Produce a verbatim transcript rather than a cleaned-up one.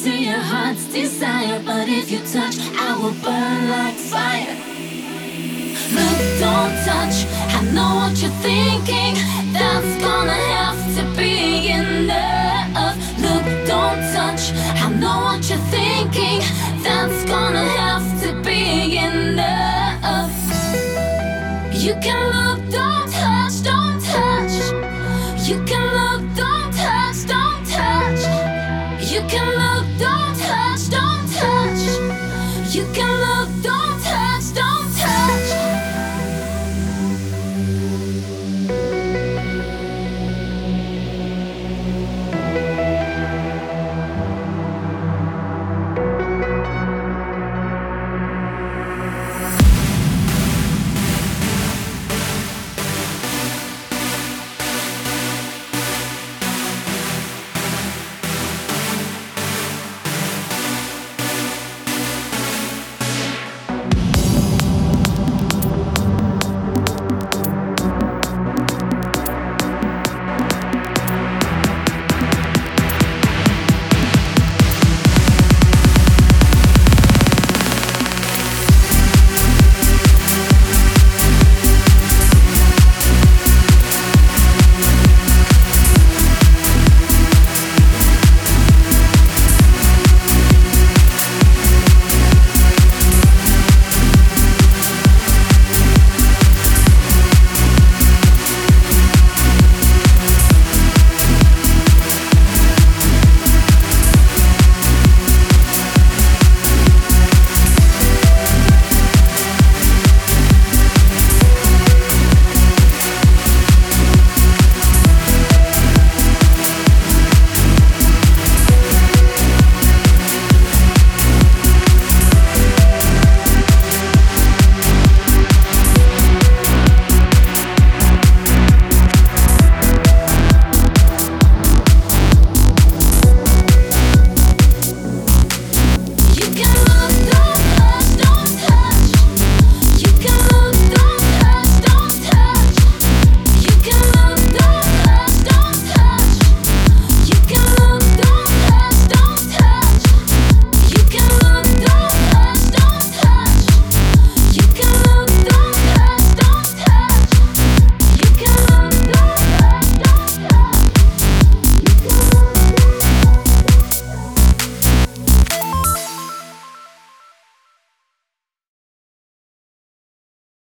to your heart's desire. But if you touch, I will burn like fire. Look, don't touch, I know what you're thinking. That's gonna have to be enough. Look, don't touch, I know what you're thinking. That's gonna have to be enough. You can look, don't touch, don't touch. You can look, don't touch, don't touch. You can look, don't touch, don't touch. You can